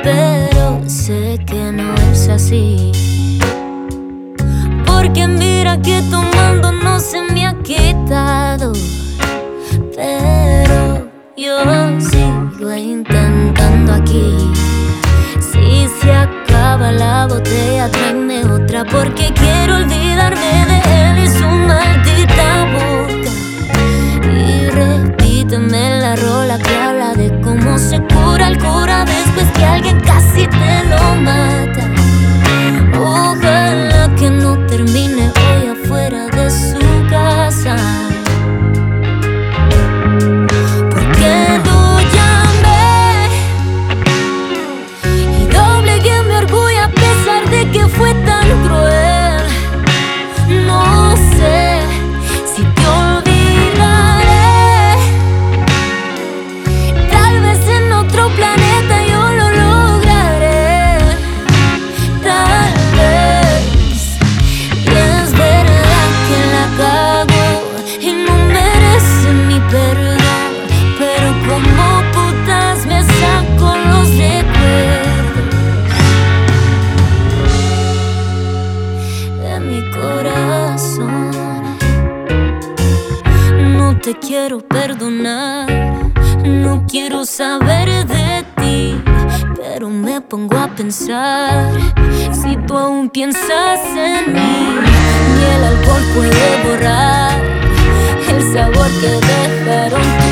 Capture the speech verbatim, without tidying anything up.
pero sé que no es así. Porque mira que tomando no se me ha quitado, pero yo sigo intentando aquí. Si se acaba la botella, tráeme otra, porque quiero olvidarme de él y su maldita boca. Y repíteme la rola que habla de cómo se cura el cura después que alguien casi te lo mata. Ojalá que no termine hoy afuera de su casa, porque lo llamé y doblegué mi orgullo a pesar de que fue tan cruel. No sé si te olvidaré, tal vez en otro planeta yo lo lograré, tal vez. Y es verdad que la cago y no merece mi perdón, pero como putas me saco los recuerdos de mi corazón. No te quiero perdonar, no quiero saber de ti, pero me pongo a pensar, si tú aún piensas en mí, ni el alcohol puede borrar el sabor que dejaron